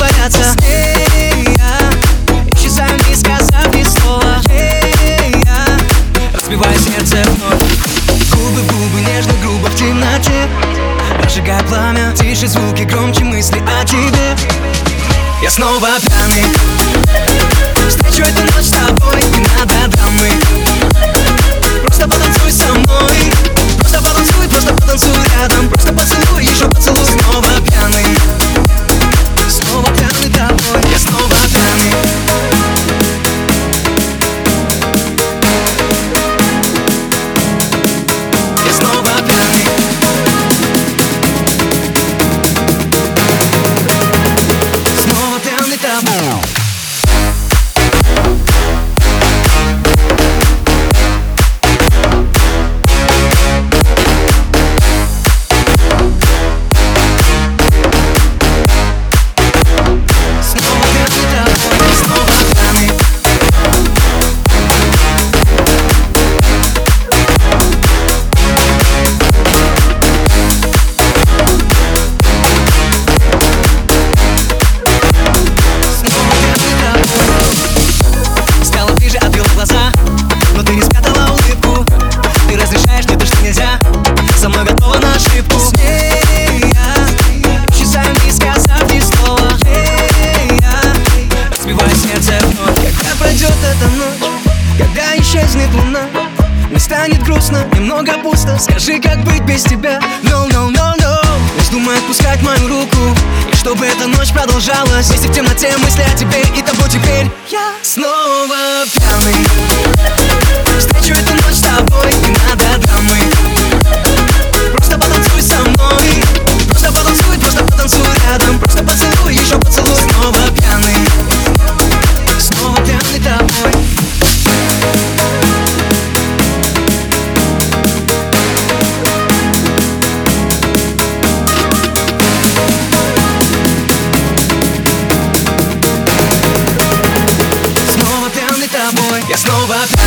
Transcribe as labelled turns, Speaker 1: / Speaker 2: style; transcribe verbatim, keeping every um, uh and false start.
Speaker 1: растворяться. С ней я исчезаю, не сказав ни слова. Ей я разбиваю сердце вновь. Губы в губы, нежно, грубо в темноте. Прожигая пламя, тише звуки, громче мысли о тебе. Я снова пьяный. Встречу эту ночь с тобой, не надо драмы. Просто потанцуй со мной. Просто потанцуй, просто потанцуй рядом. Просто поцелуй, еще поцелуй. Снова пьяный. Снова пьяный тобой. Я снова пьяный. Я снова пьяный. Снова пьяный тобой. Но ты не спрятала улыбку. Ты разрешаешь мне то, что нельзя. Со мной готова на ошибку. С ней я исчезаю, не сказав ни слова. Ей я разбиваю сердце вновь. Когда пройдет эта ночь, когда исчезнет луна, мне станет грустно, немного пусто. Скажи, как быть без тебя? No, no, no, no. Не вздумай отпускать мою руку. И чтобы эта ночь продолжалась, вместе в темноте мысли о тебе и тобой теперь. Я снова пьяный. Встречу эту ночь с тобой, не надо драмы. Просто потанцуй со мной. Просто потанцуй, просто потанцуй рядом. Просто поцелуй, еще поцелуй. Снова пьяный. Снова пьяный тобой. Снова пьяный тобой. Я снова пьяный.